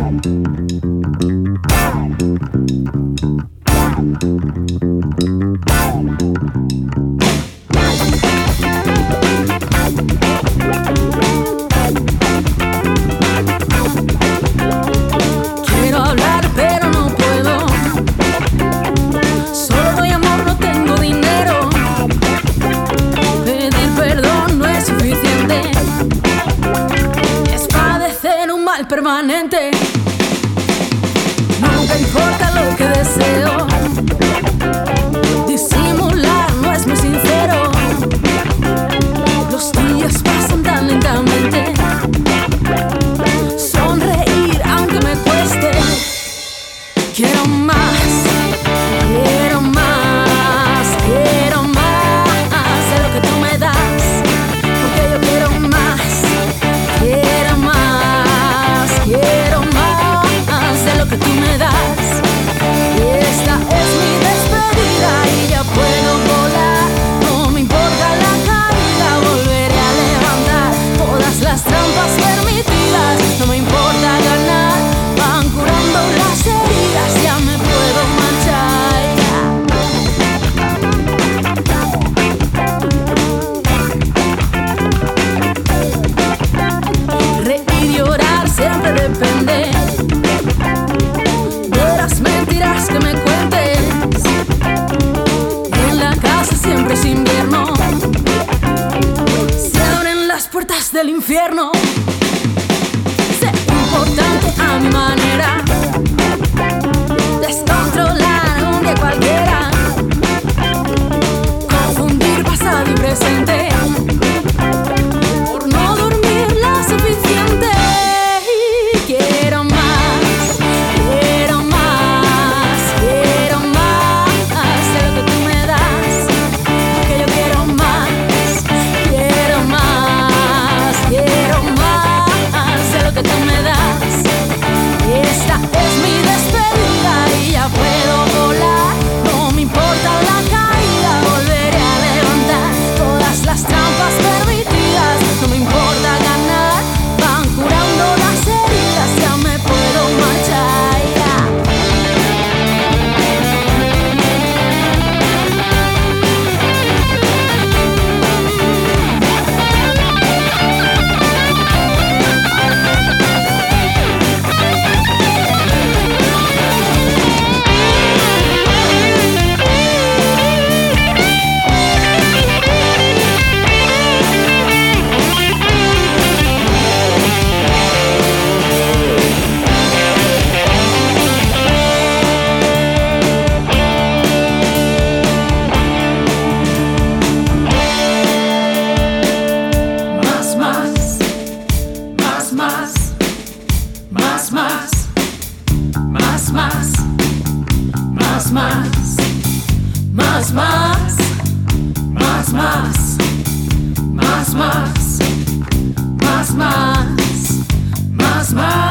Quiero hablar pero no puedo. Solo doy amor, no tengo dinero. Pedir perdón no es suficiente. Es padecer un mal permanente. Nunca importa lo que deseo. Disimular no es muy sincero. Los días pasan tan lentamente. Sonreír aunque me cueste. Quiero más, quiero más, quiero más de lo que tú me das. Porque yo quiero más, quiero más, quiero más de lo que tú me das. Y esta es mi despedida y ya puedo volar. No me importa la caída, volveré a levantar todas las trampas permitidas. No me importa ganar, van curando las heridas, ya me puedo marchar. Reír y llorar siempre depende de las mentiras que me cuentes. En la casa siempre es invierno, se abren las puertas del infierno. Sé importante a mi manera, descontrolar un día cualquiera, confundir pasado y presente, por no dormir lo suficiente. Quiero más, quiero más, quiero más de lo que tú me das. Que yo quiero más, quiero más, quiero más de lo que tú me das. Esta es mi despedida y ya puedo volar. No me importa la caída, volveré a levantar todas las trampas permitidas. No me importa ganar, van curando las heridas, ya me puedo marchar. Más.